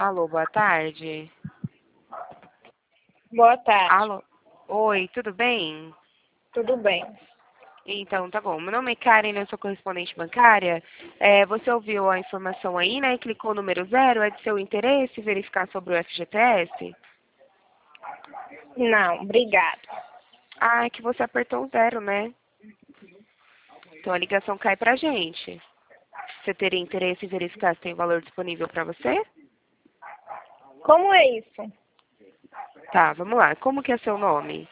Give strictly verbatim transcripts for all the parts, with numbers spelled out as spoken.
Alô, boa tarde. Boa tarde. Alô. Oi, tudo bem? Tudo bem. Então, tá bom. Meu nome é Karen, eu sou correspondente bancária. É, você ouviu a informação aí, né? Clicou no número zero, é de seu interesse verificar sobre o F G T S? Não, obrigado. Ah, é que você apertou o zero, né? Então a ligação cai pra gente. Você teria interesse em verificar se tem valor disponível para você? Como é isso? Tá, vamos lá. Como que é seu nome?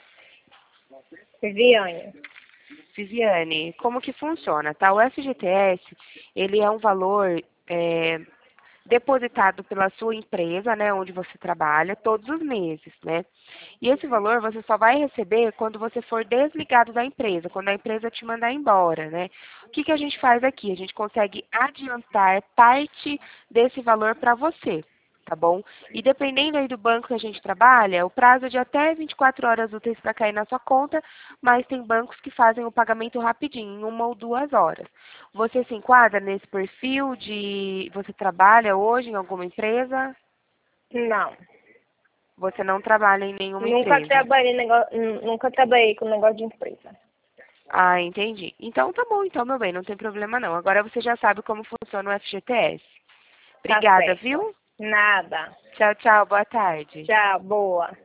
Viviane. Viviane, como que funciona, tá? O F G T S, ele é um valor é, depositado pela sua empresa, né, onde você trabalha, todos os meses, né? E esse valor você só vai receber quando você for desligado da empresa, quando a empresa te mandar embora, né? O que que a gente faz aqui? A gente consegue adiantar parte desse valor para você, tá bom? E dependendo aí do banco que a gente trabalha, o prazo é de até vinte e quatro horas úteis para cair na sua conta, mas tem bancos que fazem o pagamento rapidinho, em uma ou duas horas. Você se enquadra nesse perfil de... Você trabalha hoje em alguma empresa? Não. Você não trabalha em nenhuma Nunca empresa? trabalhei, nego... Nunca trabalhei com negócio de empresa. Ah, entendi. Então tá bom, então, meu bem, não tem problema não. Agora você já sabe como funciona o F G T S. Tá Obrigada, certo. viu? Nada. Tchau, tchau, boa tarde. Tchau, boa.